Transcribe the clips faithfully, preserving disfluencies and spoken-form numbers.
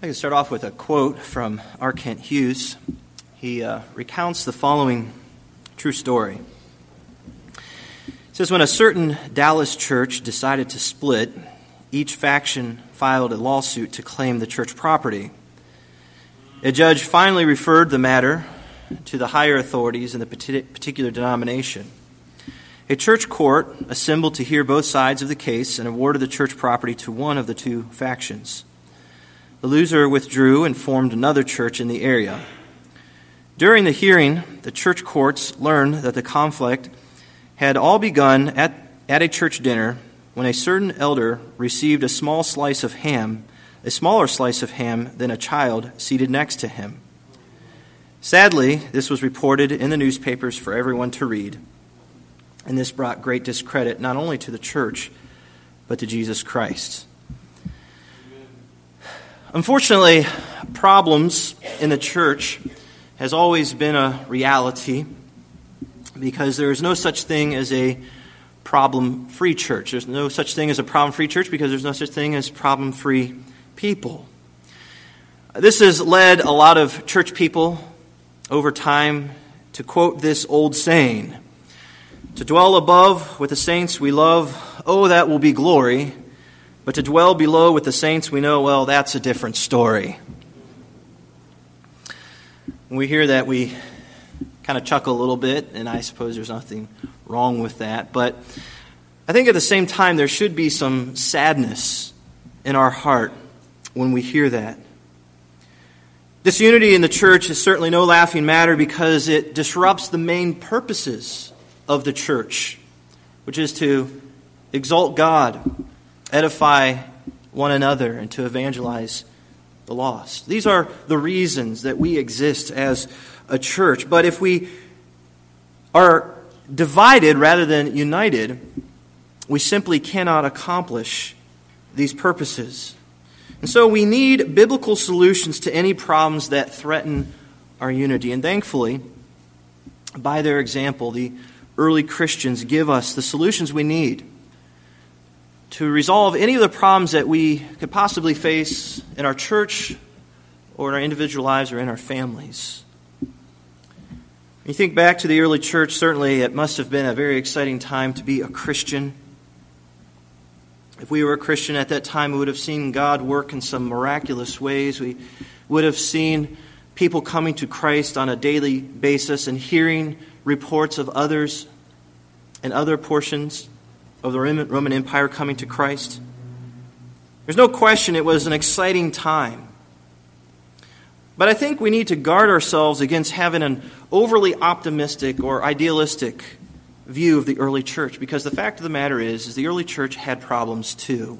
I can start off with a quote from R. Kent Hughes. He uh, recounts the following true story. It says, when a certain Dallas church decided to split, each faction filed a lawsuit to claim the church property. A judge finally referred the matter to the higher authorities in the particular denomination. A church court assembled to hear both sides of the case and awarded the church property to one of the two factions. The loser withdrew and formed another church in the area. During the hearing, the church courts learned that the conflict had all begun at, at a church dinner when a certain elder received a small slice of ham, a smaller slice of ham than a child seated next to him. Sadly, this was reported in the newspapers for everyone to read, and this brought great discredit not only to the church, but to Jesus Christ. Unfortunately, problems in the church has always been a reality because there is no such thing as a problem-free church. There's no such thing as a problem-free church because there's no such thing as problem-free people. This has led a lot of church people over time to quote this old saying, "To dwell above with the saints we love, oh, that will be glory. But to dwell below with the saints, we know, well, that's a different story." When we hear that, we kind of chuckle a little bit, and I suppose there's nothing wrong with that. But I think at the same time, there should be some sadness in our heart when we hear that. Disunity in the church is certainly no laughing matter because it disrupts the main purposes of the church, which is to exalt God, edify one another, and to evangelize the lost. These are the reasons that we exist as a church. But if we are divided rather than united, we simply cannot accomplish these purposes. And so we need biblical solutions to any problems that threaten our unity. And thankfully, by their example, the early Christians give us the solutions we need to resolve any of the problems that we could possibly face in our church or in our individual lives or in our families. When you think back to the early church, certainly it must have been a very exciting time to be a Christian. If we were a Christian at that time, we would have seen God work in some miraculous ways. We would have seen people coming to Christ on a daily basis and hearing reports of others and other portions of the Roman Empire coming to Christ. There's no question it was an exciting time. But I think we need to guard ourselves against having an overly optimistic or idealistic view of the early church, because the fact of the matter is, is the early church had problems too.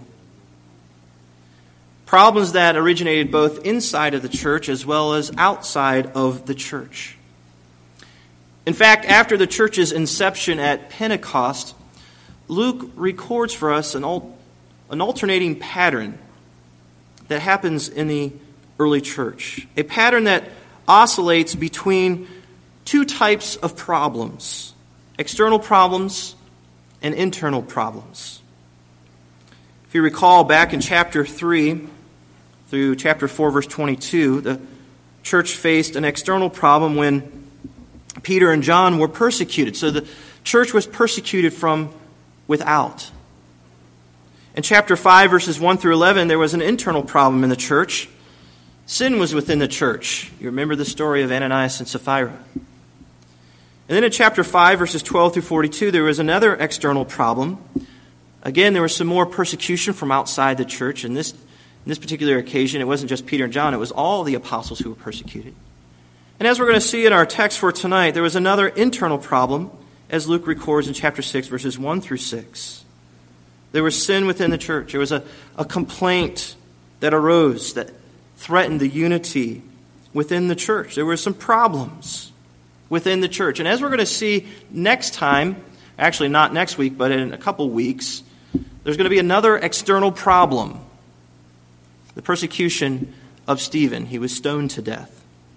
Problems that originated both inside of the church as well as outside of the church. In fact, after the church's inception at Pentecost, Luke records for us an, al- an alternating pattern that happens in the early church. A pattern that oscillates between two types of problems: external problems and internal problems. If you recall, back in chapter three through chapter four, verse twenty-two, the church faced an external problem when Peter and John were persecuted. So the church was persecuted from without. In chapter five, verses one through eleven, there was an internal problem in the church. Sin was within the church. You remember the story of Ananias and Sapphira. And then in chapter five, verses twelve through forty-two, there was another external problem. Again, there was some more persecution from outside the church. And this, in this particular occasion, it wasn't just Peter and John, it was all the apostles who were persecuted. And as we're going to see in our text for tonight, there was another internal problem, as Luke records in chapter six, verses one through six. There was sin within the church. There was a, a complaint that arose that threatened the unity within the church. There were some problems within the church. And as we're going to see next time, actually not next week, but in a couple weeks, there's going to be another external problem. The persecution of Stephen. He was stoned to death.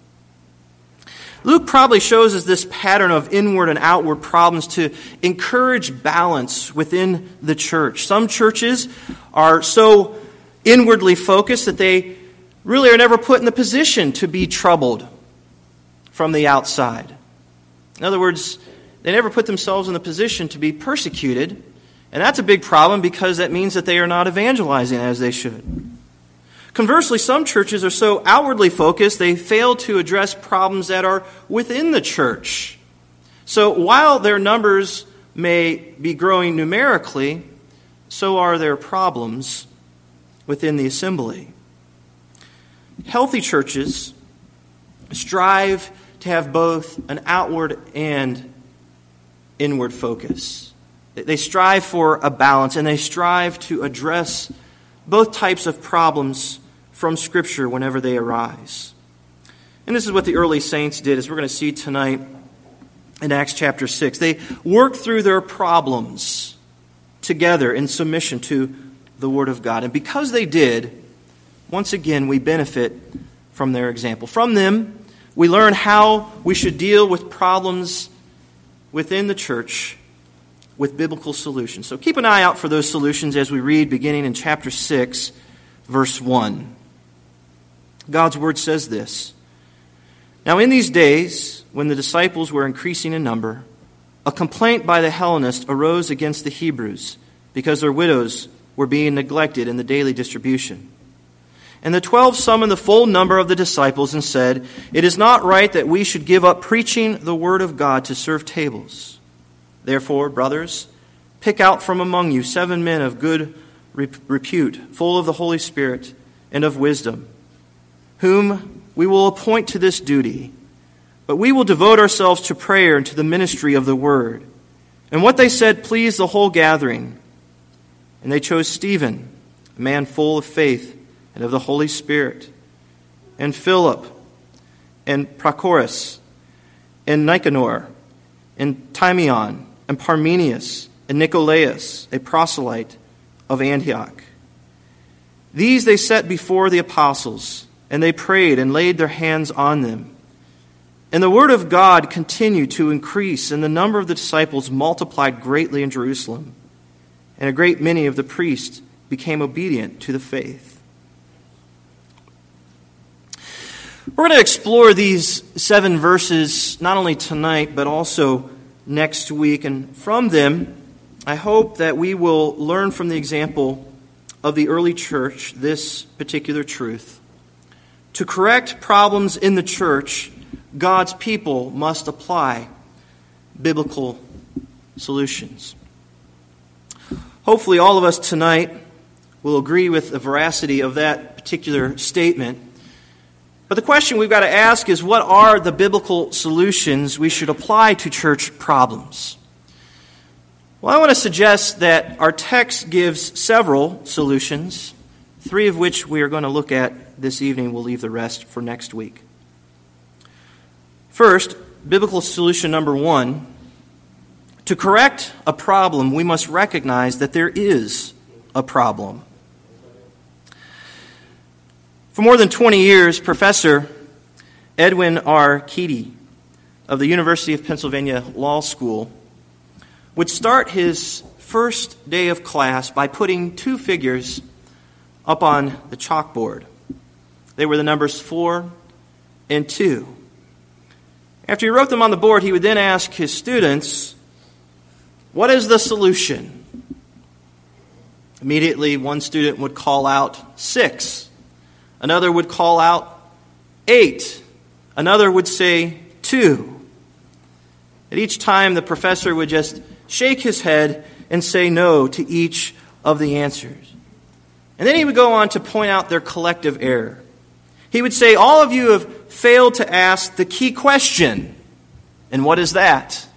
Luke probably shows us this pattern of inward and outward problems to encourage balance within the church. Some churches are so inwardly focused that they really are never put in the position to be troubled from the outside. In other words, they never put themselves in the position to be persecuted, and that's a big problem because that means that they are not evangelizing as they should. Conversely, some churches are so outwardly focused, they fail to address problems that are within the church. So while their numbers may be growing numerically, so are their problems within the assembly. Healthy churches strive to have both an outward and inward focus. They strive for a balance, and they strive to address both types of problems from Scripture whenever they arise. And this is what the early saints did, as we're going to see tonight in Acts chapter six. They worked through their problems together in submission to the Word of God. And because they did, once again, we benefit from their example. From them, we learn how we should deal with problems within the church with biblical solutions. So keep an eye out for those solutions as we read beginning in chapter six, verse one. God's word says this: "Now in these days, when the disciples were increasing in number, a complaint by the Hellenists arose against the Hebrews, because their widows were being neglected in the daily distribution. And the twelve summoned the full number of the disciples and said, 'It is not right that we should give up preaching the word of God to serve tables. Therefore, brothers, pick out from among you seven men of good repute, full of the Holy Spirit and of wisdom, whom we will appoint to this duty. But we will devote ourselves to prayer and to the ministry of the word.' And what they said pleased the whole gathering. And they chose Stephen, a man full of faith and of the Holy Spirit, and Philip, and Prochorus, and Nicanor, and Timion, and Parmenius, and Nicolaus, a proselyte of Antioch. These they set before the apostles, and they prayed and laid their hands on them. And the word of God continued to increase, and the number of the disciples multiplied greatly in Jerusalem. And a great many of the priests became obedient to the faith." We're going to explore these seven verses not only tonight, but also next week. And from them, I hope that we will learn from the example of the early church this particular truth. To correct problems in the church, God's people must apply biblical solutions. Hopefully all of us tonight will agree with the veracity of that particular statement. But the question we've got to ask is, what are the biblical solutions we should apply to church problems? Well, I want to suggest that our text gives several solutions, three of which we are going to look at this evening. We'll leave the rest for next week. First, biblical solution number one: to correct a problem, we must recognize that there is a problem. For more than twenty years, Professor Edwin R. Keady of the University of Pennsylvania Law School would start his first day of class by putting two figures up on the chalkboard. They were the numbers four and two. After he wrote them on the board, he would then ask his students, "What is the solution?" Immediately, one student would call out six. Another would call out eight. Another would say two. At each time, the professor would just shake his head and say no to each of the answers. And then he would go on to point out their collective error. He would say, "All of you have failed to ask the key question." And what is that?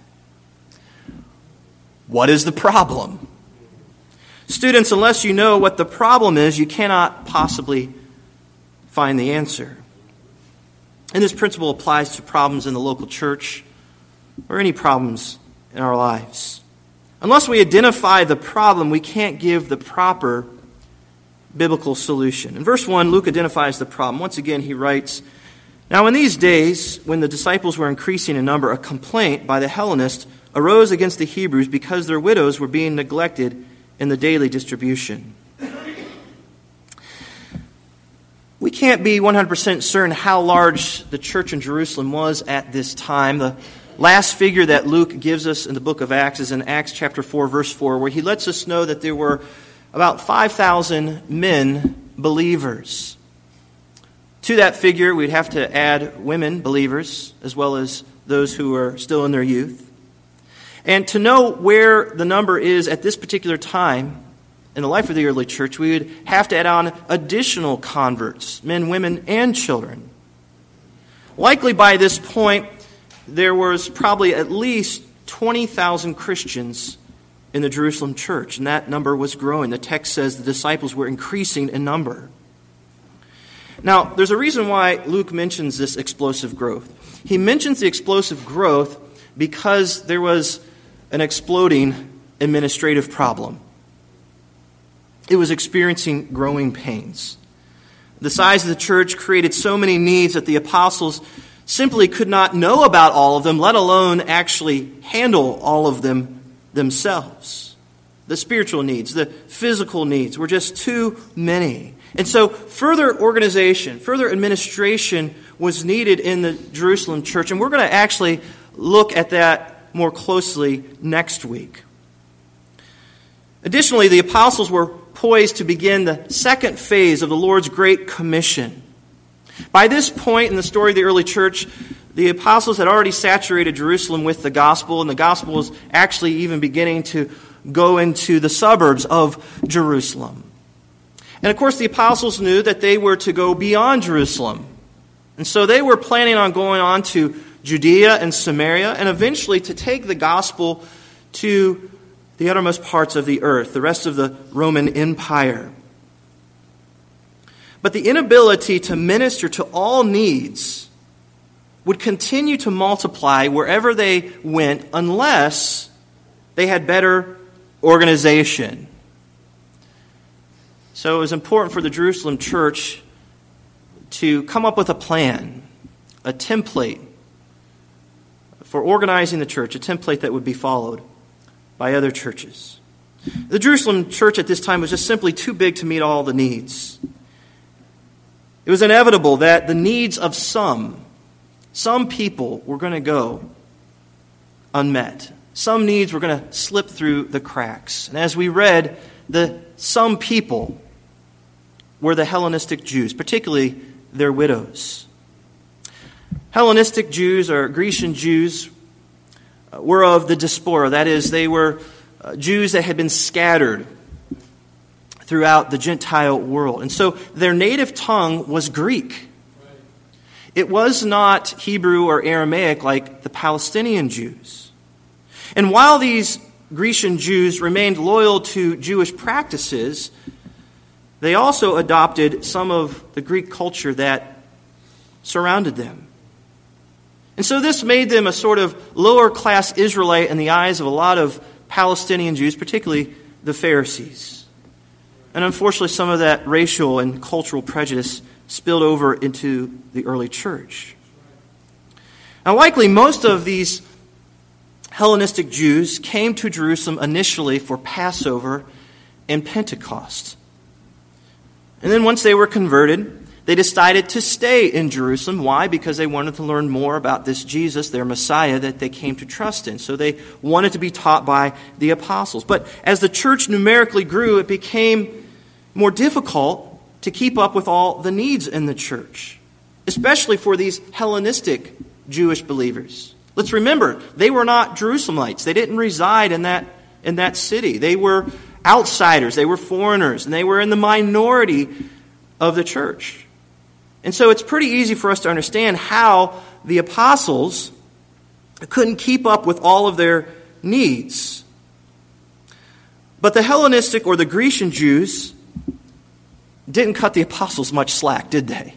What is the problem? Students, unless you know what the problem is, you cannot possibly find the answer. And this principle applies to problems in the local church or any problems in our lives. Unless we identify the problem, we can't give the proper biblical solution. In verse one, Luke identifies the problem. Once again, he writes, "Now in these days, when the disciples were increasing in number, a complaint by the Hellenists arose against the Hebrews because their widows were being neglected in the daily distribution." We can't be one hundred percent certain how large the church in Jerusalem was at this time. The last figure that Luke gives us in the book of Acts is in Acts chapter four, verse four, where he lets us know that there were about five thousand men believers. To that figure, we'd have to add women believers, as well as those who are still in their youth. And to know where the number is at this particular time in the life of the early church, we would have to add on additional converts, men, women, and children. Likely by this point, there was probably at least twenty thousand Christians in the Jerusalem church, and that number was growing. The text says the disciples were increasing in number. Now, there's a reason why Luke mentions this explosive growth. He mentions the explosive growth because there was an exploding administrative problem. It was experiencing growing pains. The size of the church created so many needs that the apostles simply could not know about all of them, let alone actually handle all of them themselves. The spiritual needs, the physical needs were just too many. And so further organization, further administration was needed in the Jerusalem church. And we're going to actually look at that more closely next week. Additionally, the apostles were poised to begin the second phase of the Lord's Great Commission. By this point in the story of the early church, the apostles had already saturated Jerusalem with the gospel, and the gospel was actually even beginning to go into the suburbs of Jerusalem. And of course, the apostles knew that they were to go beyond Jerusalem. And so they were planning on going on to Judea and Samaria, and eventually to take the gospel to the uttermost parts of the earth, the rest of the Roman Empire. But the inability to minister to all needs would continue to multiply wherever they went unless they had better organization. So it was important for the Jerusalem church to come up with a plan, a template for organizing the church, a template that would be followed by other churches. The Jerusalem church at this time was just simply too big to meet all the needs. It was inevitable that the needs of some, some people were going to go unmet. Some needs were going to slip through the cracks. And as we read, the some people were the Hellenistic Jews, particularly their widows. Hellenistic Jews, or Grecian Jews, were of the diaspora. That is, they were Jews that had been scattered throughout the Gentile world. And so their native tongue was Greek. It was not Hebrew or Aramaic like the Palestinian Jews. And while these Grecian Jews remained loyal to Jewish practices, they also adopted some of the Greek culture that surrounded them. And so this made them a sort of lower class Israelite in the eyes of a lot of Palestinian Jews, particularly the Pharisees. And unfortunately, some of that racial and cultural prejudice spilled over into the early church. Now, likely most of these Hellenistic Jews came to Jerusalem initially for Passover and Pentecost. And then once they were converted, they decided to stay in Jerusalem. Why? Because they wanted to learn more about this Jesus, their Messiah, that they came to trust in. So they wanted to be taught by the apostles. But as the church numerically grew, it became more difficult to keep up with all the needs in the church, especially for these Hellenistic Jewish believers. Let's remember, they were not Jerusalemites. They didn't reside in that, in that city. They were outsiders. They were foreigners, and they were in the minority of the church. And so it's pretty easy for us to understand how the apostles couldn't keep up with all of their needs. But the Hellenistic or the Grecian Jews didn't cut the apostles much slack, did they?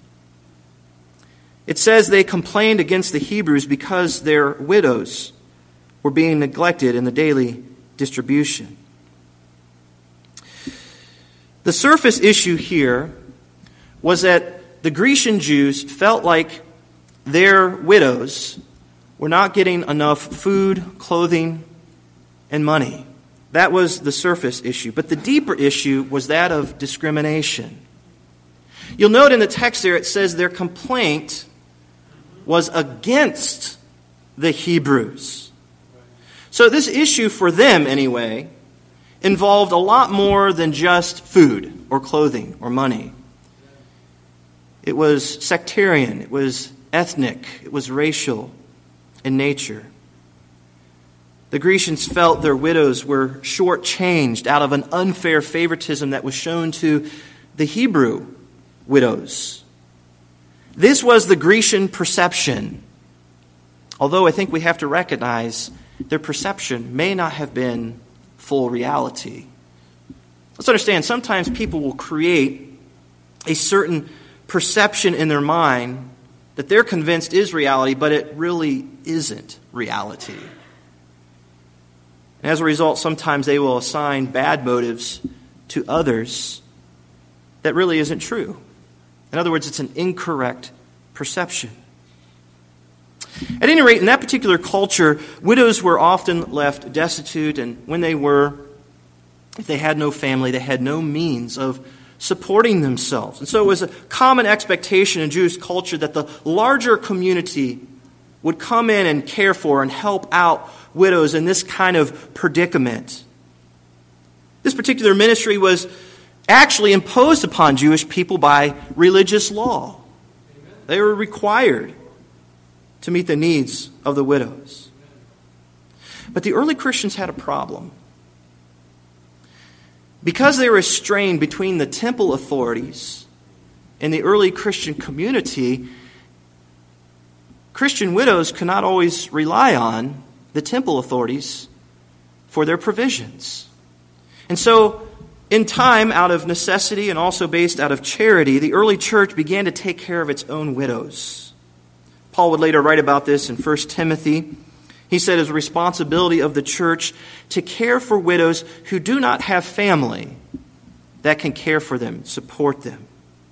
It says they complained against the Hebrews because their widows were being neglected in the daily distribution. The surface issue here was that the Grecian Jews felt like their widows were not getting enough food, clothing, and money. That was the surface issue. But the deeper issue was that of discrimination. You'll note in the text there it says their complaint was against the Hebrews. So this issue for them, anyway, involved a lot more than just food or clothing or money. It was sectarian, it was ethnic, it was racial in nature. The Grecians felt their widows were shortchanged out of an unfair favoritism that was shown to the Hebrew widows. This was the Grecian perception. Although I think we have to recognize their perception may not have been full reality. Let's understand, sometimes people will create a certain perception in their mind that they're convinced is reality, but it really isn't reality. And as a result, sometimes they will assign bad motives to others that really isn't true. In other words, it's an incorrect perception. At any rate, in that particular culture, widows were often left destitute, and when they were, if they had no family, they had no means of supporting themselves. And so it was a common expectation in Jewish culture that the larger community would come in and care for and help out widows in this kind of predicament. This particular ministry was actually imposed upon Jewish people by religious law. They were required to meet the needs of the widows. But the early Christians had a problem. Because they were strained between the temple authorities and the early Christian community, Christian widows could not always rely on the temple authorities for their provisions. And so, in time, out of necessity and also based out of charity, the early church began to take care of its own widows. Paul would later write about this in First Timothy. He said it's a responsibility of the church to care for widows who do not have family that can care for them, support them.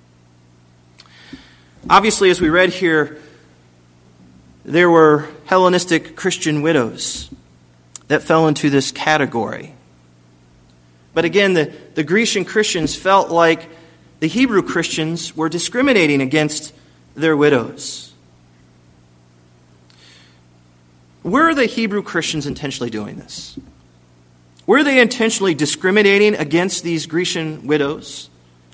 Obviously, as we read here, there were Hellenistic Christian widows that fell into this category. But again, the, the Grecian Christians felt like the Hebrew Christians were discriminating against their widows. Were the Hebrew Christians intentionally doing this? Were they intentionally discriminating against these Grecian widows?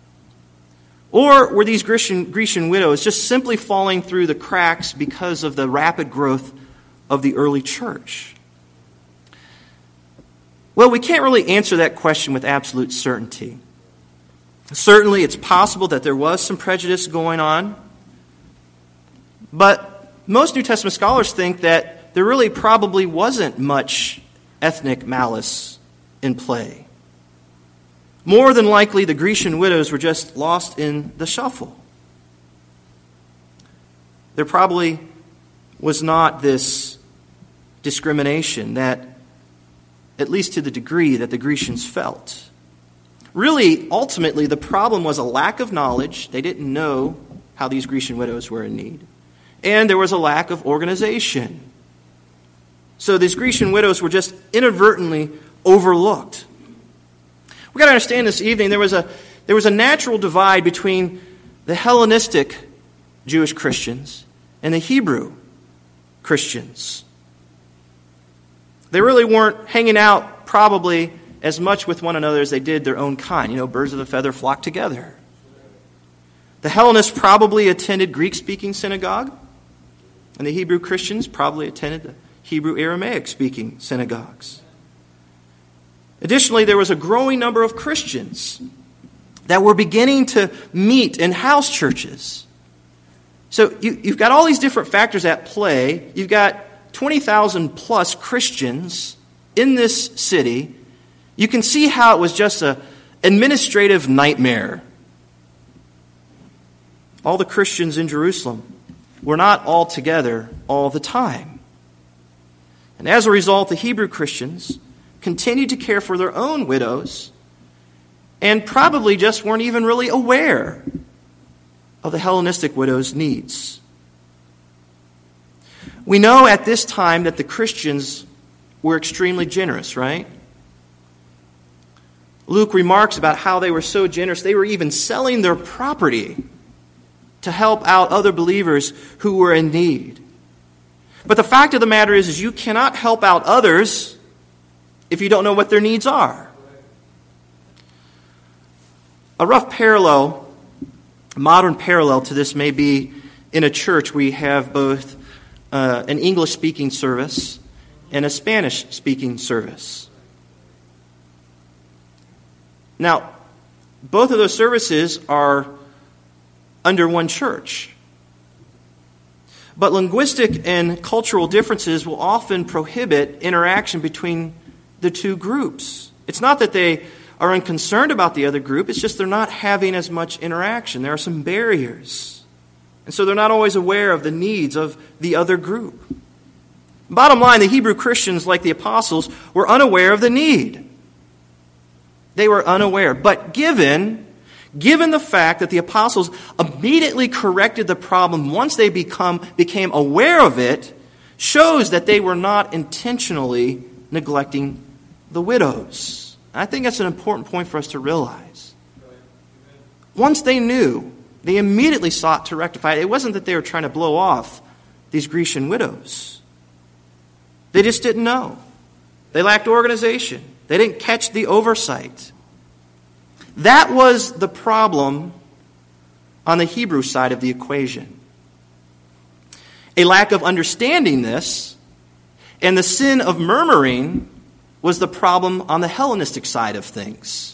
Or were these Grecian, Grecian widows just simply falling through the cracks because of the rapid growth of the early church? Well, we can't really answer that question with absolute certainty. Certainly, it's possible that there was some prejudice going on, but most New Testament scholars think that there really probably wasn't much ethnic malice in play. More than likely, the Grecian widows were just lost in the shuffle. There probably was not this discrimination that, at least to the degree that the Grecians felt. Really, ultimately, the problem was a lack of knowledge. They didn't know how these Grecian widows were in need. And there was a lack of organization. So these Grecian widows were just inadvertently overlooked. We've got to understand this evening there was a there was a natural divide between the Hellenistic Jewish Christians and the Hebrew Christians. They really weren't hanging out probably as much with one another as they did their own kind. You know, birds of a feather flock together. The Hellenists probably attended Greek-speaking synagogue, and the Hebrew Christians probably attended the Hebrew Aramaic-speaking synagogues. Additionally, there was a growing number of Christians that were beginning to meet in house churches. So you, you've got all these different factors at play. You've got twenty thousand plus Christians in this city. You can see how it was just an administrative nightmare. All the Christians in Jerusalem were not all together all the time. And as a result, the Hebrew Christians continued to care for their own widows and probably just weren't even really aware of the Hellenistic widows' needs. We know at this time that the Christians were extremely generous, right? Luke remarks about how they were so generous, they were even selling their property to help out other believers who were in need. But the fact of the matter is, is you cannot help out others if you don't know what their needs are. A rough parallel, a modern parallel to this may be in a church we have both uh, an English-speaking service and a Spanish-speaking service. Now, both of those services are under one church. But linguistic and cultural differences will often prohibit interaction between the two groups. It's not that they are unconcerned about the other group, it's just they're not having as much interaction. There are some barriers. And so they're not always aware of the needs of the other group. Bottom line, the Hebrew Christians, like the apostles, were unaware of the need. They were unaware. But given, given the fact that the apostles immediately corrected the problem once they become, became aware of it, shows that they were not intentionally neglecting the widows. I think that's an important point for us to realize. Once they knew, they immediately sought to rectify it. It wasn't that they were trying to blow off these Grecian widows. They just didn't know. They lacked organization. They didn't catch the oversight. That was the problem on the Hebrew side of the equation. A lack of understanding this, and the sin of murmuring was the problem on the Hellenistic side of things.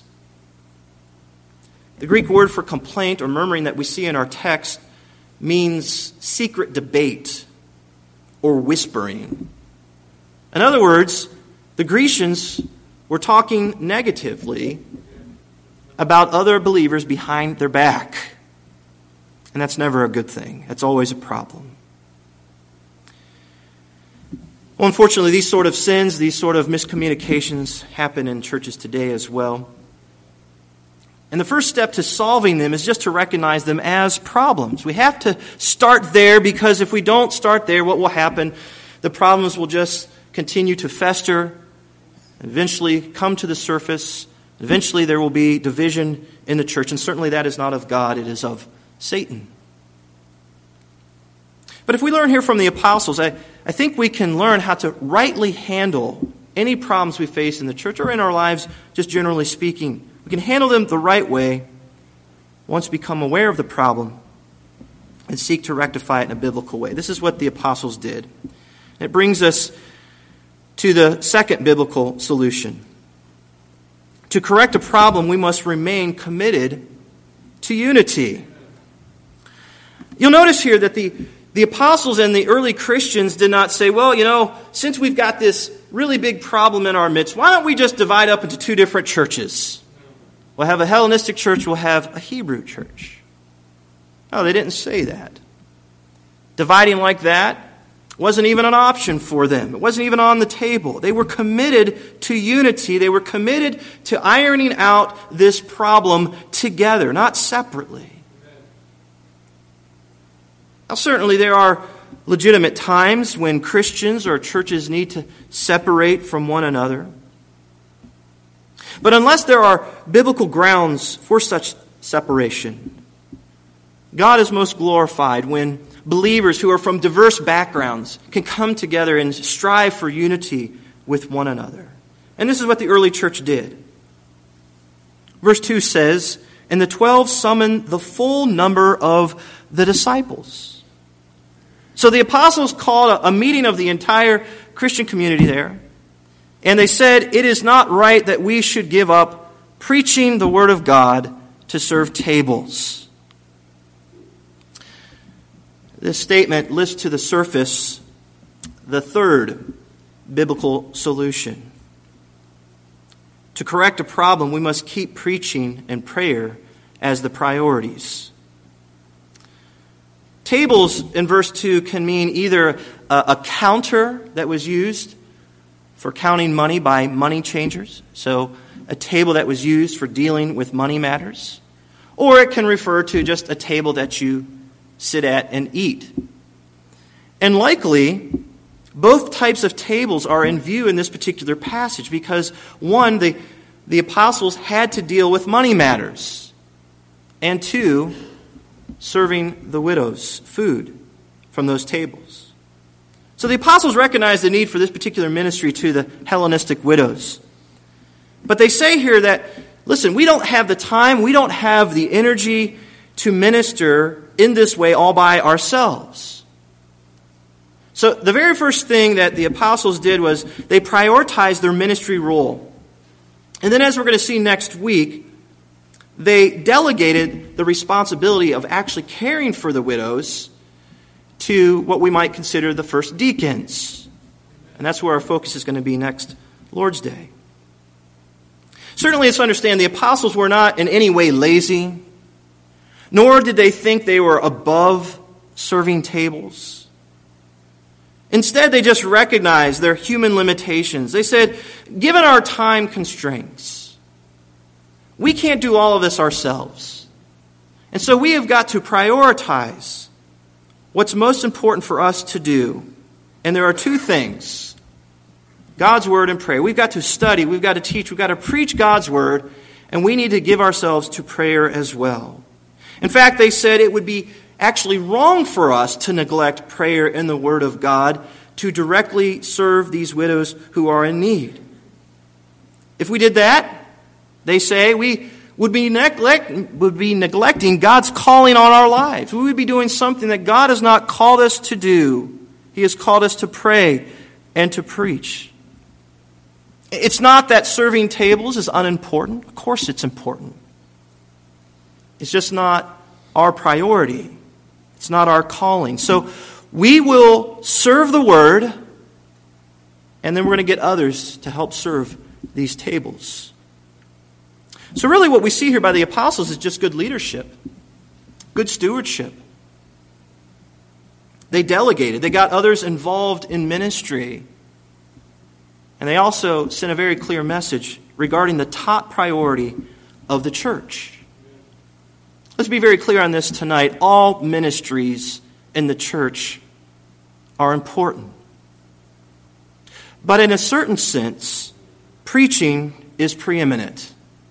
The Greek word for complaint or murmuring that we see in our text means secret debate or whispering. In other words, the Grecians were talking negatively about other believers behind their back. And that's never a good thing. That's always a problem. Well, unfortunately, these sort of sins, these sort of miscommunications happen in churches today as well. And the first step to solving them is just to recognize them as problems. We have to start there, because if we don't start there, what will happen? The problems will just continue to fester, eventually come to the surface. Eventually there will be division in the church, and certainly that is not of God, it is of Satan. But if we learn here from the apostles, I, I think we can learn how to rightly handle any problems we face in the church or in our lives, just generally speaking. We can handle them the right way once we become aware of the problem and seek to rectify it in a biblical way. This is what the apostles did. It brings us to the second biblical solution. To correct a problem, we must remain committed to unity. You'll notice here that the, the apostles and the early Christians did not say, well, you know, since we've got this really big problem in our midst, why don't we just divide up into two different churches? We'll have a Hellenistic church, we'll have a Hebrew church. No, they didn't say that. Dividing like that wasn't even an option for them. It wasn't even on the table. They were committed to unity. They were committed to ironing out this problem together, not separately. Now, certainly there are legitimate times when Christians or churches need to separate from one another. But unless there are biblical grounds for such separation, God is most glorified when believers who are from diverse backgrounds can come together and strive for unity with one another. And this is what the early church did. Verse two says, "And the twelve summoned the full number of the disciples." So the apostles called a meeting of the entire Christian community there. And they said, it is not right that we should give up preaching the word of God to serve tables. This statement lifts to the surface the third biblical solution. To correct a problem, we must keep preaching and prayer as the priorities. Tables in verse two can mean either a, a counter that was used for counting money by money changers, so a table that was used for dealing with money matters, or it can refer to just a table that you sit at and eat. And likely, both types of tables are in view in this particular passage because, one, the, the apostles had to deal with money matters, and two, serving the widows food from those tables. So the apostles recognized the need for this particular ministry to the Hellenistic widows. But they say here that, listen, we don't have the time, we don't have the energy to minister in this way all by ourselves. So the very first thing that the apostles did was they prioritized their ministry role. And then, as we're going to see next week, they delegated the responsibility of actually caring for the widows to what we might consider the first deacons. And that's where our focus is going to be next Lord's Day. Certainly, let's understand the apostles were not in any way lazy, nor did they think they were above serving tables. Instead, they just recognized their human limitations. They said, given our time constraints, we can't do all of this ourselves. And so we have got to prioritize what's most important for us to do. And there are two things: God's Word and prayer. We've got to study, we've got to teach, we've got to preach God's Word, and we need to give ourselves to prayer as well. In fact, they said it would be actually wrong for us to neglect prayer and the Word of God to directly serve these widows who are in need. If we did that, they say, we would be, neglect, would be neglecting God's calling on our lives. We would be doing something that God has not called us to do. He has called us to pray and to preach. It's not that serving tables is unimportant. Of course it's important. It's just not our priority. It's not our calling. So we will serve the Word, and then we're going to get others to help serve these tables. So really what we see here by the apostles is just good leadership, good stewardship. They delegated. They got others involved in ministry. And they also sent a very clear message regarding the top priority of the church. Let's be very clear on this tonight. All ministries in the church are important. But in a certain sense, preaching is preeminent.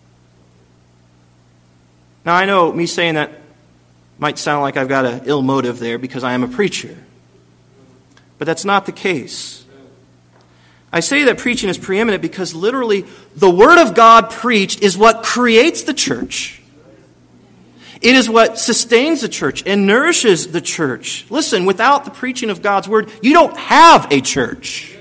Now, I know me saying that might sound like I've got an ill motive there because I am a preacher. But that's not the case. I say that preaching is preeminent because literally the Word of God preached is what creates the church. It is what sustains the church and nourishes the church. Listen, without the preaching of God's Word, you don't have a church.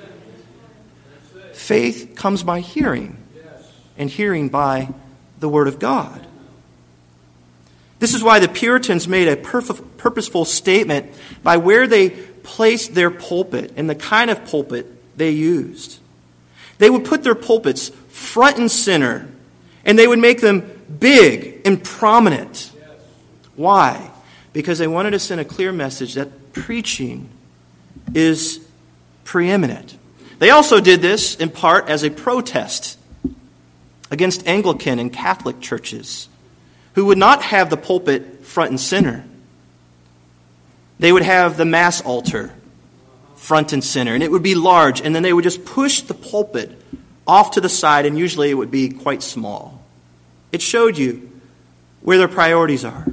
Faith comes by hearing, and hearing by the Word of God. This is why the Puritans made a perf- purposeful statement by where they placed their pulpit and the kind of pulpit they used. They would put their pulpits front and center, and they would make them big and prominent. Why? Because they wanted to send a clear message that preaching is preeminent. They also did this in part as a protest against Anglican and Catholic churches who would not have the pulpit front and center. They would have the Mass altar front and center, and it would be large, and then they would just push the pulpit off to the side, and usually it would be quite small. It showed you where their priorities are.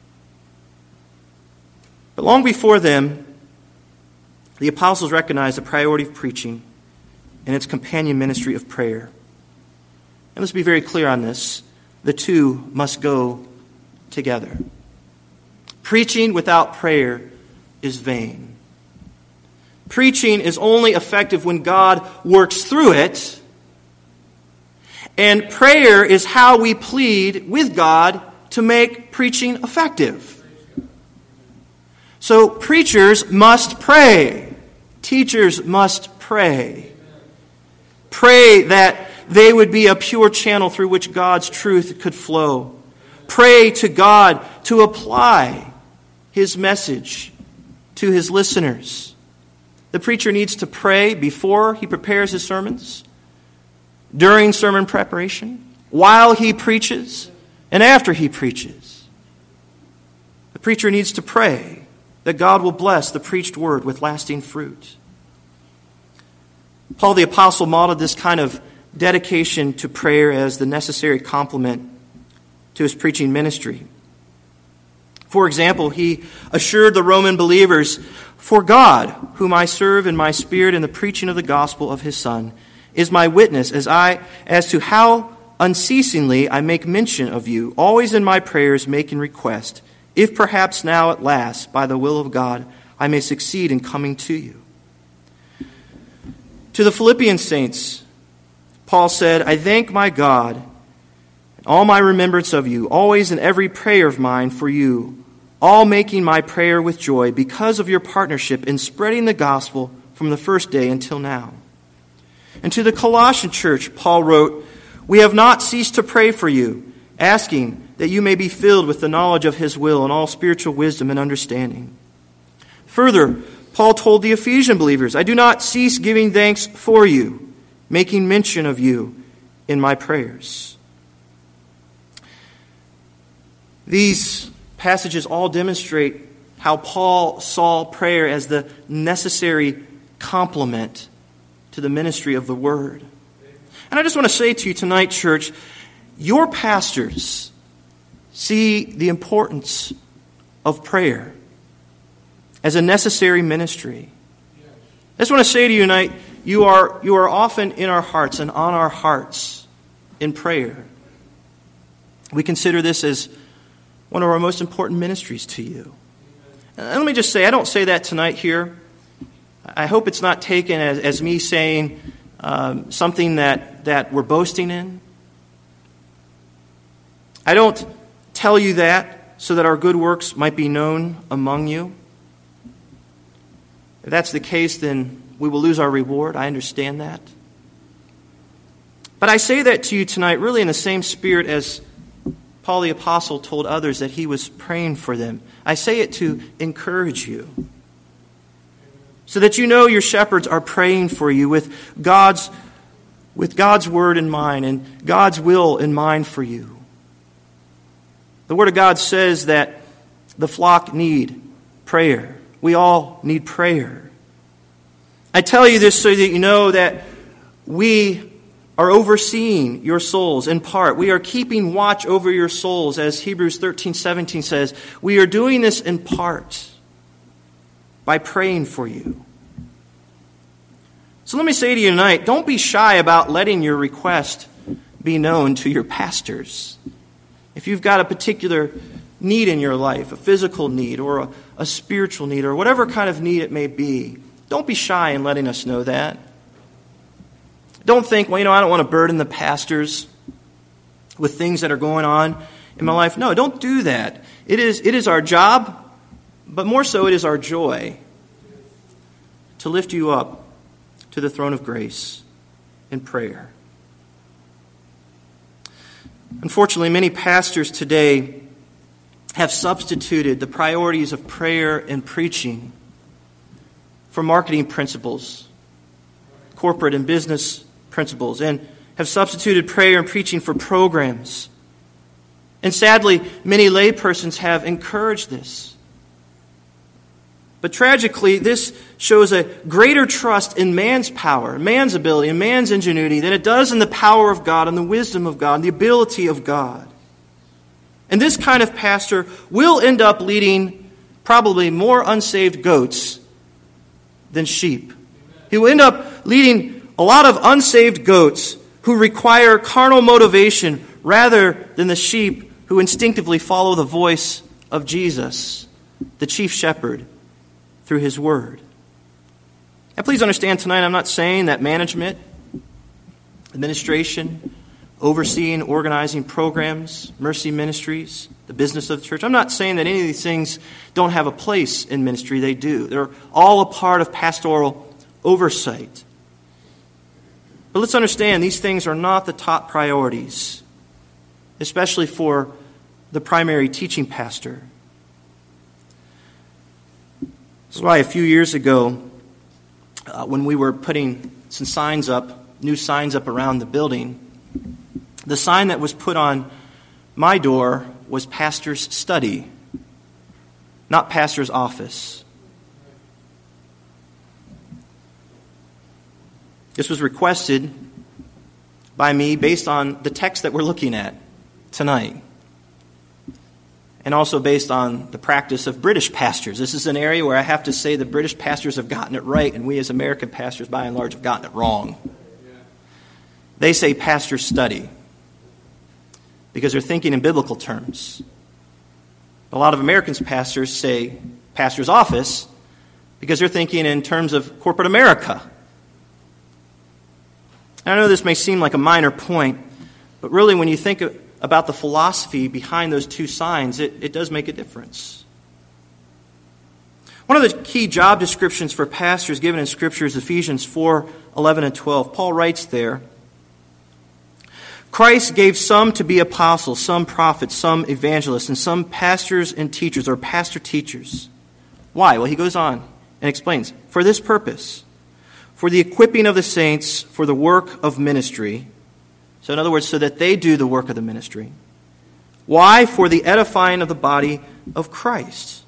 But long before them, the apostles recognized the priority of preaching and its companion ministry of prayer. And let's be very clear on this. The two must go together. Preaching without prayer is vain. Preaching is only effective when God works through it. And prayer is how we plead with God to make preaching effective. So preachers must pray. Teachers must pray. Pray that they would be a pure channel through which God's truth could flow. Pray to God to apply His message to His listeners. The preacher needs to pray before he prepares his sermons, during sermon preparation, while he preaches, and after he preaches. The preacher needs to pray that God will bless the preached word with lasting fruit. Paul the Apostle modeled this kind of dedication to prayer as the necessary complement to his preaching ministry. For example, he assured the Roman believers, "For God, whom I serve in my spirit in the preaching of the gospel of his Son, is my witness as I as to how unceasingly I make mention of you, always in my prayers making request, if perhaps now at last, by the will of God, I may succeed in coming to you." To the Philippian saints, Paul said, "I thank my God in all my remembrance of you, always in every prayer of mine for you, all making my prayer with joy because of your partnership in spreading the gospel from the first day until now." And to the Colossian church, Paul wrote, "We have not ceased to pray for you, asking that you may be filled with the knowledge of his will and all spiritual wisdom and understanding." Further, Paul told the Ephesian believers, "I do not cease giving thanks for you, making mention of you in my prayers." These passages all demonstrate how Paul saw prayer as the necessary complement to the ministry of the Word. And I just want to say to you tonight, church, your pastors see the importance of prayer as a necessary ministry. I just want to say to you tonight, you are, you are often in our hearts and on our hearts in prayer. We consider this as one of our most important ministries to you. And let me just say, I don't say that tonight here. I hope it's not taken as, as me saying um, something that, that we're boasting in. I don't tell you that so that our good works might be known among you. If that's the case, then we will lose our reward. I understand that. But I say that to you tonight really in the same spirit as Paul the Apostle told others that he was praying for them. I say it to encourage you, so that you know your shepherds are praying for you with God's, with God's word in mind and God's will in mind for you. The Word of God says that the flock need prayer. We all need prayer. I tell you this so that you know that we are overseeing your souls in part. We are keeping watch over your souls, as Hebrews thirteen seventeen says. We are doing this in part by praying for you. So let me say to you tonight, don't be shy about letting your request be known to your pastors. If you've got a particular need in your life, a physical need or a, a spiritual need or whatever kind of need it may be, don't be shy in letting us know that. Don't think, well, you know, I don't want to burden the pastors with things that are going on in my life. No, don't do that. It is, it is our job, but more so it is our joy to lift you up to the throne of grace in prayer. Unfortunately, many pastors today have substituted the priorities of prayer and preaching for marketing principles, corporate and business principles, and have substituted prayer and preaching for programs. And sadly, many laypersons have encouraged this. But tragically, this shows a greater trust in man's power, man's ability, and man's ingenuity than it does in the power of God and the wisdom of God and the ability of God. And this kind of pastor will end up leading probably more unsaved goats than sheep. He will end up leading a lot of unsaved goats who require carnal motivation rather than the sheep who instinctively follow the voice of Jesus, the chief shepherd, through his word. And please understand tonight, I'm not saying that management, administration, overseeing, organizing programs, mercy ministries, the business of the church, I'm not saying that any of these things don't have a place in ministry. They do. They're all a part of pastoral oversight. But let's understand, these things are not the top priorities, especially for the primary teaching pastor. This is why a few years ago, uh, when we were putting some signs up, new signs up around the building, the sign that was put on my door was pastor's study, not pastor's office. This was requested by me based on the text that we're looking at tonight. and also based on the practice of British pastors. This is an area where I have to say the British pastors have gotten it right, and we as American pastors, by and large, have gotten it wrong. They say pastor study because they're thinking in biblical terms. A lot of Americans pastors say pastor's office because they're thinking in terms of corporate America. I know this may seem like a minor point, but really when you think about the philosophy behind those two signs, it, it does make a difference. One of the key job descriptions for pastors given in Scripture is Ephesians four, eleven and twelve. Paul writes there, Christ gave some to be apostles, some prophets, some evangelists, and some pastors and teachers, or pastor teachers. Why? Well, he goes on and explains, for this purpose, for the equipping of the saints, for the work of ministry. So in other words, so that they do the work of the ministry. Why? For the edifying of the body of Christ.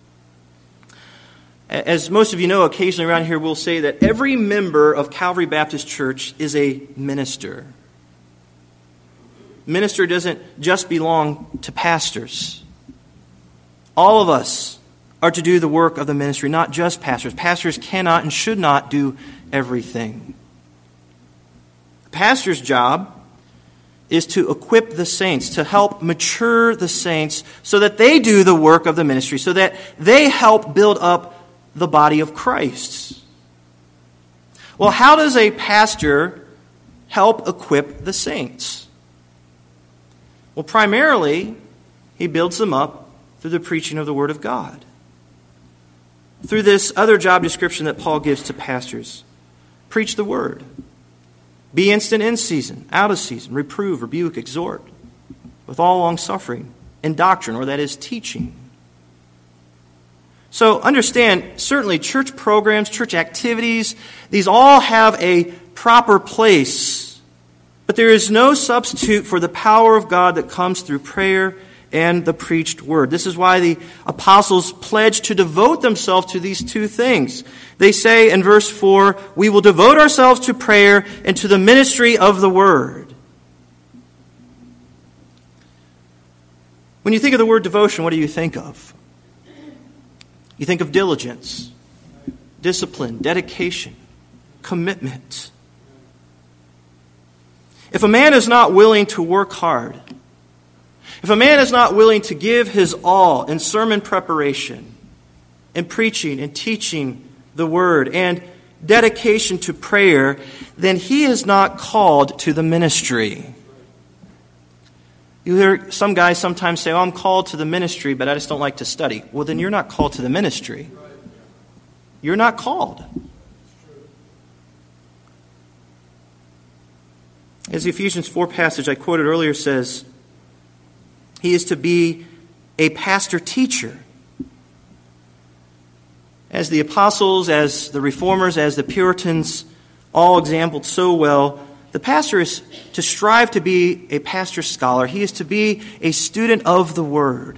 As most of you know, occasionally around here we'll say that every member of Calvary Baptist Church is a minister. Minister doesn't just belong to pastors. All of us are to do the work of the ministry, not just pastors. Pastors cannot and should not do everything. The pastor's job is to equip the saints, to help mature the saints so that they do the work of the ministry, so that they help build up the body of Christ. Well, how does a pastor help equip the saints? Well, primarily, he builds them up through the preaching of the Word of God. Through this other job description that Paul gives to pastors. Preach the Word. Be instant in season, out of season, reprove, rebuke, exhort, with all long-suffering, in doctrine, or that is teaching. So understand, certainly church programs, church activities, these all have a proper place. But there is no substitute for the power of God that comes through prayer and the preached word. This is why the apostles pledge to devote themselves to these two things. They say in verse four, we will devote ourselves to prayer and to the ministry of the word. When you think of the word devotion, what do you think of? You think of diligence, discipline, dedication, commitment. If a man is not willing to work hard, if a man is not willing to give his all in sermon preparation, in preaching and teaching the word, and dedication to prayer, then he is not called to the ministry. You hear some guys sometimes say, oh, I'm called to the ministry, but I just don't like to study. Well, then you're not called to the ministry. You're not called. As the Ephesians four passage I quoted earlier says, he is to be a pastor-teacher. As the apostles, as the reformers, as the Puritans all exampled so well, the pastor is to strive to be a pastor-scholar. He is to be a student of the Word.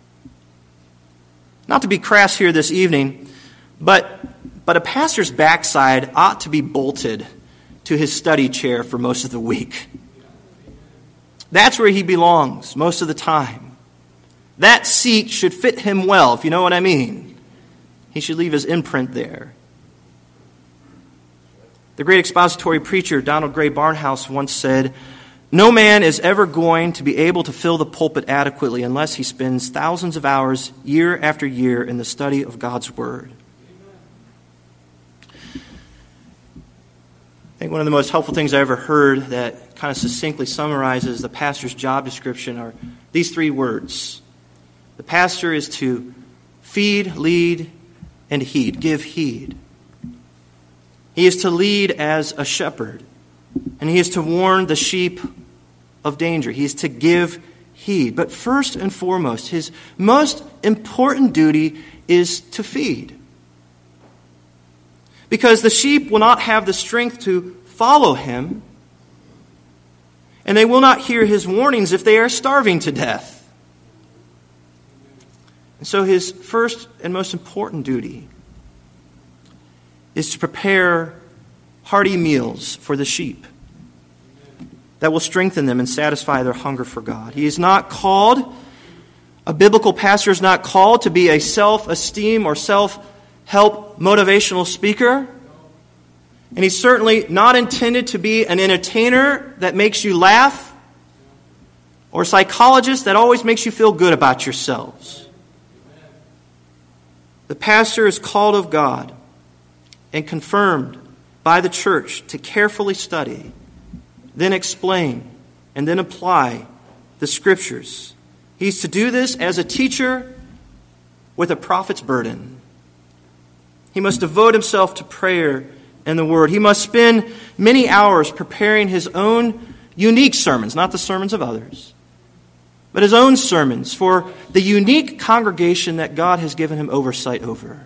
Not to be crass here this evening, but, but a pastor's backside ought to be bolted to his study chair for most of the week. That's where he belongs most of the time. That seat should fit him well, if you know what I mean. He should leave his imprint there. The great expository preacher Donald Gray Barnhouse once said, no man is ever going to be able to fill the pulpit adequately unless he spends thousands of hours year after year in the study of God's Word. I think one of the most helpful things I ever heard that kind of succinctly summarizes the pastor's job description are these three words. The pastor is to feed, lead, and heed. Give heed. He is to lead as a shepherd, and he is to warn the sheep of danger. He is to give heed. But first and foremost, his most important duty is to feed. Because the sheep will not have the strength to follow him, and they will not hear his warnings if they are starving to death. And so his first and most important duty is to prepare hearty meals for the sheep that will strengthen them and satisfy their hunger for God. He is not called A biblical pastor is not called to be a self-esteem or self-help motivational speaker. And he's certainly not intended to be an entertainer that makes you laugh or a psychologist that always makes you feel good about yourselves. The pastor is called of God and confirmed by the church to carefully study, then explain, and then apply the Scriptures. He's to do this as a teacher with a prophet's burden. He must devote himself to prayer and the Word. He must spend many hours preparing his own unique sermons, not the sermons of others, but his own sermons for the unique congregation that God has given him oversight over.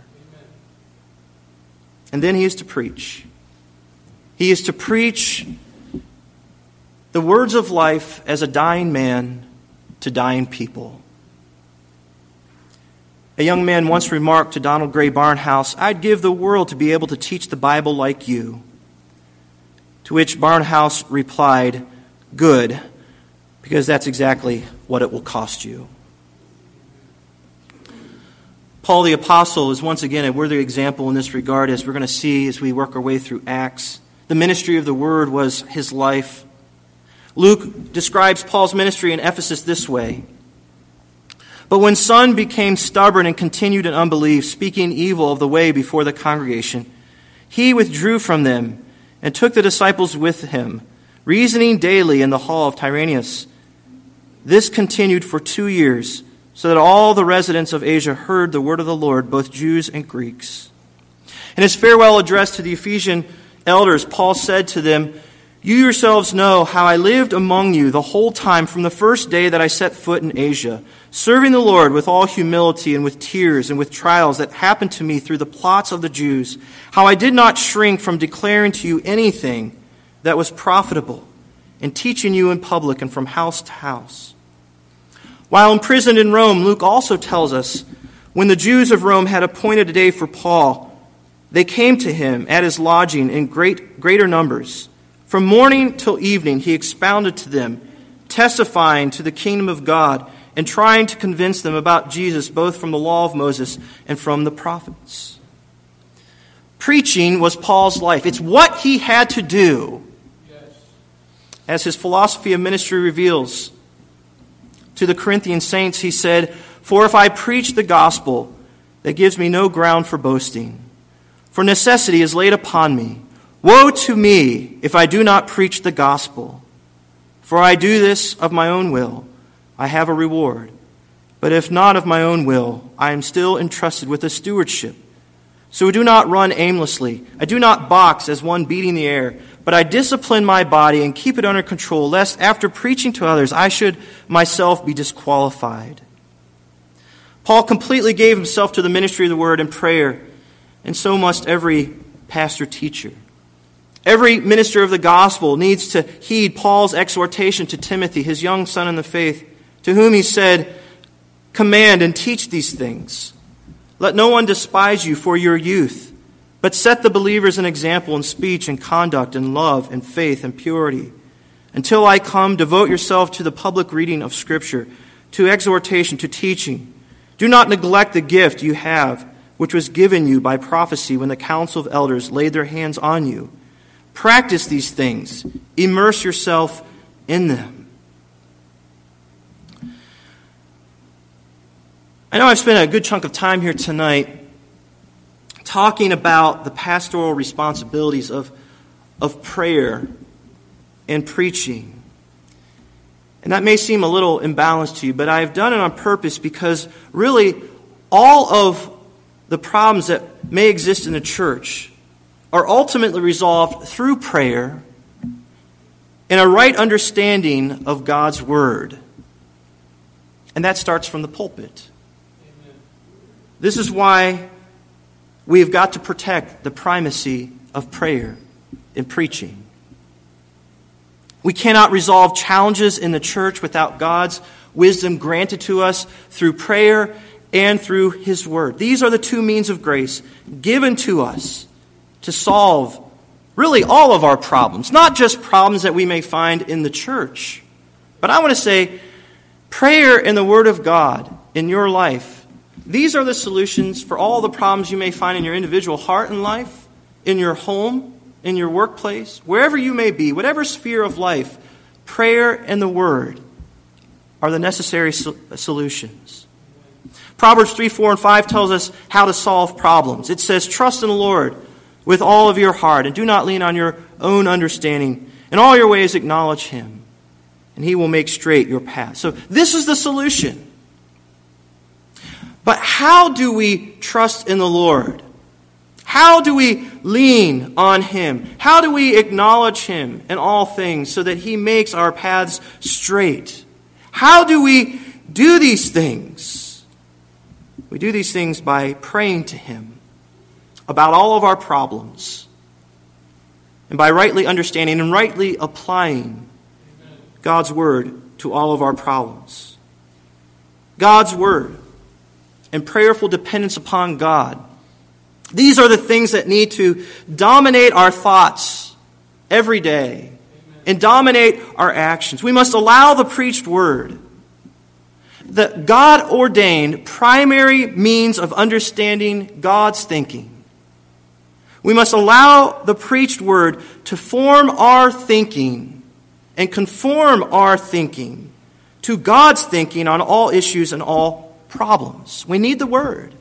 And then he is to preach. He is to preach the words of life as a dying man to dying people. A young man once remarked to Donald Gray Barnhouse, "I'd give the world to be able to teach the Bible like you." To which Barnhouse replied, "Good, because that's exactly what it will cost you." Paul the Apostle is once again a worthy example in this regard, as we're going to see as we work our way through Acts. The ministry of the Word was his life. Luke describes Paul's ministry in Ephesus this way: "But when some became stubborn and continued in unbelief, speaking evil of the way before the congregation, he withdrew from them and took the disciples with him, reasoning daily in the hall of Tyrannus. This continued for two years, so that all the residents of Asia heard the word of the Lord, both Jews and Greeks." In his farewell address to the Ephesian elders, Paul said to them, "You yourselves know how I lived among you the whole time from the first day that I set foot in Asia, serving the Lord with all humility and with tears and with trials that happened to me through the plots of the Jews, how I did not shrink from declaring to you anything that was profitable, and teaching you in public and from house to house." While imprisoned in Rome, Luke also tells us, when the Jews of Rome had appointed a day for Paul, they came to him at his lodging in great greater numbers. From morning till evening he expounded to them, testifying to the kingdom of God and trying to convince them about Jesus, both from the law of Moses and from the prophets. Preaching was Paul's life. It's what he had to do. As his philosophy of ministry reveals, to the Corinthian saints he said, "For if I preach the gospel, that gives me no ground for boasting. For necessity is laid upon me. Woe to me if I do not preach the gospel. For I do this of my own will. I have a reward. But if not of my own will, I am still entrusted with a stewardship. So I do not run aimlessly. I do not box as one beating the air, but I discipline my body and keep it under control, lest after preaching to others I should myself be disqualified." Paul completely gave himself to the ministry of the word and prayer, and so must every pastor-teacher. Every minister of the gospel needs to heed Paul's exhortation to Timothy, his young son in the faith, to whom he said, "Command and teach these things. Let no one despise you for your youth, but set the believers an example in speech and conduct and love and faith and purity. Until I come, devote yourself to the public reading of Scripture, to exhortation, to teaching. Do not neglect the gift you have, which was given you by prophecy when the council of elders laid their hands on you. Practice these things. Immerse yourself in them." I know I've spent a good chunk of time here tonight talking about the pastoral responsibilities of, of prayer and preaching. And that may seem a little imbalanced to you, but I've done it on purpose because really all of the problems that may exist in the church are ultimately resolved through prayer and a right understanding of God's Word. And that starts from the pulpit. Amen. This is why we've got to protect the primacy of prayer in preaching. We cannot resolve challenges in the church without God's wisdom granted to us through prayer and through His Word. These are the two means of grace given to us to solve really all of our problems, not just problems that we may find in the church. But I want to say prayer and the Word of God in your life, these are the solutions for all the problems you may find in your individual heart and life, in your home, in your workplace, wherever you may be, whatever sphere of life, prayer and the Word are the necessary so- solutions. Proverbs three, four, and five tells us how to solve problems. It says, trust in the Lord with all of your heart, and do not lean on your own understanding. In all your ways acknowledge Him, and He will make straight your path. So this is the solution. But how do we trust in the Lord? How do we lean on Him? How do we acknowledge Him in all things so that He makes our paths straight? How do we do these things? We do these things by praying to Him about all of our problems, and by rightly understanding and rightly applying God's Word to all of our problems. God's Word and prayerful dependence upon God. These are the things that need to dominate our thoughts every day and dominate our actions. We must allow the preached Word, the God-ordained primary means of understanding God's thinking. We must allow the preached Word to form our thinking and conform our thinking to God's thinking on all issues and all problems. We need the Word.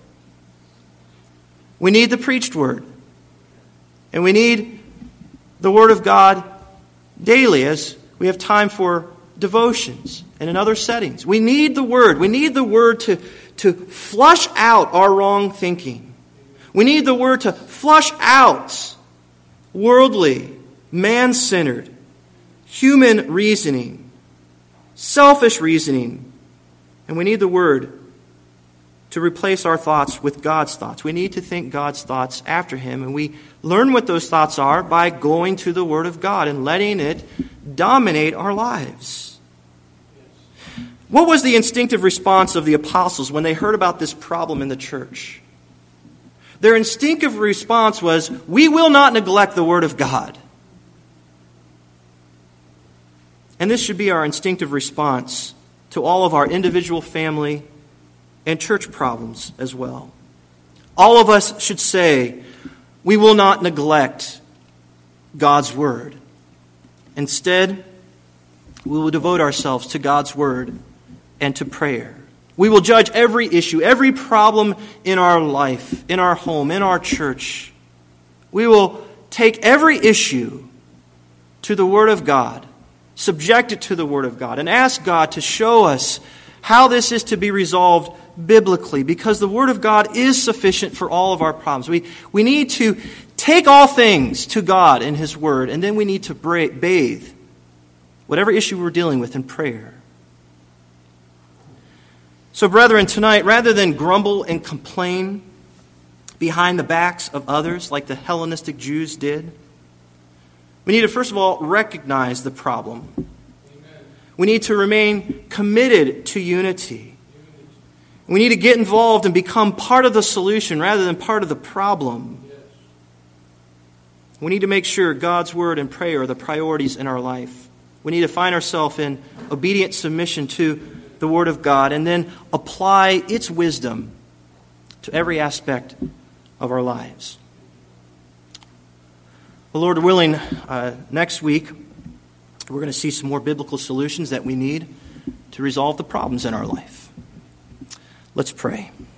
We need the preached Word. And we need the Word of God daily as we have time for devotions and in other settings. We need the Word. We need the Word to, to flush out our wrong thinking. We need the Word to flush out worldly, man-centered, human reasoning, selfish reasoning. And we need the Word to replace our thoughts with God's thoughts. We need to think God's thoughts after Him, and we learn what those thoughts are by going to the Word of God and letting it dominate our lives. What was the instinctive response of the apostles when they heard about this problem in the church? Their instinctive response was, we will not neglect the Word of God. And this should be our instinctive response to all of our individual family and church problems as well. All of us should say, we will not neglect God's Word. Instead, we will devote ourselves to God's Word and to prayer. We will judge every issue, every problem in our life, in our home, in our church. We will take every issue to the Word of God, subject it to the Word of God, and ask God to show us how this is to be resolved biblically, because the Word of God is sufficient for all of our problems. We, we need to take all things to God in His Word, and then we need to bathe whatever issue we're dealing with in prayer. So, brethren, tonight, rather than grumble and complain behind the backs of others like the Hellenistic Jews did, we need to, first of all, recognize the problem. Amen. We need to remain committed to unity. We need to get involved and become part of the solution rather than part of the problem. Yes. We need to make sure God's Word and prayer are the priorities in our life. We need to find ourselves in obedient submission to the Word of God and then apply its wisdom to every aspect of our lives. Well, Lord willing, uh, next week we're going to see some more biblical solutions that we need to resolve the problems in our life. Let's pray.